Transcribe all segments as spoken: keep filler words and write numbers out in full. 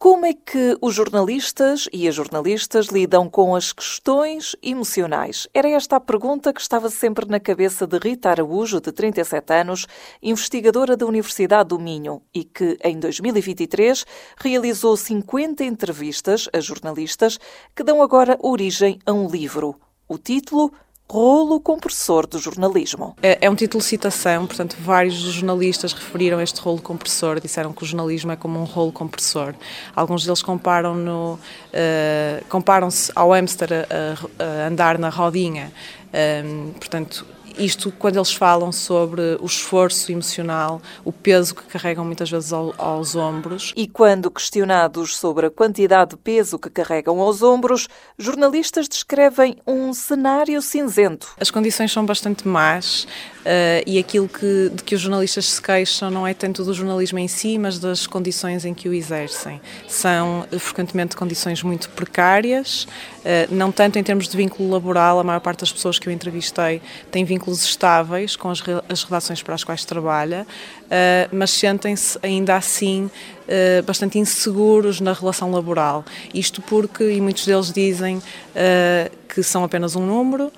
Como é que os jornalistas e as jornalistas lidam com as questões emocionais? Era esta a pergunta que estava sempre na cabeça de Rita Araújo, de trinta e sete anos, investigadora da Universidade do Minho, e que, em dois mil e vinte e três, realizou cinquenta entrevistas a jornalistas que dão agora origem a um livro. O título: Rolo compressor do jornalismo. É, é um título de citação, portanto, vários dos jornalistas referiram este rolo compressor, disseram que o jornalismo é como um rolo compressor. Alguns deles comparam-no, uh, comparam-se ao hamster a, a andar na rodinha, um, portanto, isto quando eles falam sobre o esforço emocional, o peso que carregam muitas vezes ao, aos ombros. E quando questionados sobre a quantidade de peso que carregam aos ombros, jornalistas descrevem um cenário cinzento. As condições são bastante más uh, e aquilo que, de que os jornalistas se queixam não é tanto do jornalismo em si, mas das condições em que o exercem. São frequentemente condições muito precárias, uh, não tanto em termos de vínculo laboral. A maior parte das pessoas que eu entrevistei tem vínculos estáveis com as, as redações para as quais trabalha, uh, mas sentem-se ainda assim uh, bastante inseguros na relação laboral. Isto porque, e muitos deles dizem uh, que são apenas um número,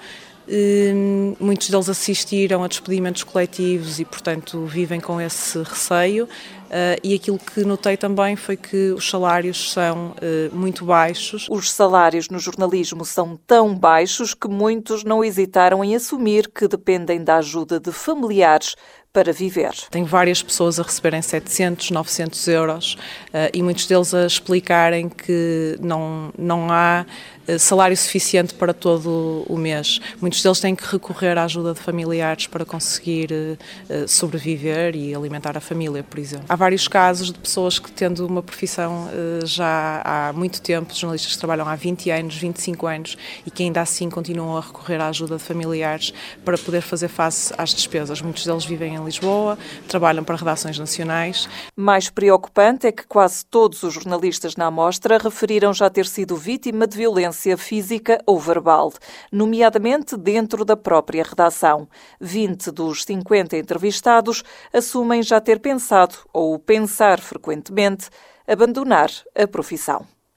uh, muitos deles assistiram a despedimentos coletivos e, portanto, vivem com esse receio. Uh, e aquilo que notei também foi que os salários são uh, muito baixos. Os salários no jornalismo são tão baixos que muitos não hesitaram em assumir que dependem da ajuda de familiares para viver. Tenho várias pessoas a receberem setecentos, novecentos euros uh, e muitos deles a explicarem que não, não há uh, salário suficiente para todo o mês. Muitos deles têm que recorrer à ajuda de familiares para conseguir uh, sobreviver e alimentar a família, por exemplo. Há vários casos de pessoas que, tendo uma profissão uh, já há muito tempo, jornalistas que trabalham há vinte anos, vinte e cinco anos e que ainda assim continuam a recorrer à ajuda de familiares para poder fazer face às despesas. Muitos deles vivem em Lisboa, trabalham para redações nacionais. Mais preocupante é que quase todos os jornalistas na amostra referiram já ter sido vítima de violência física ou verbal, nomeadamente dentro da própria redação. vinte dos cinquenta entrevistados assumem já ter pensado, ou pensar frequentemente, abandonar a profissão.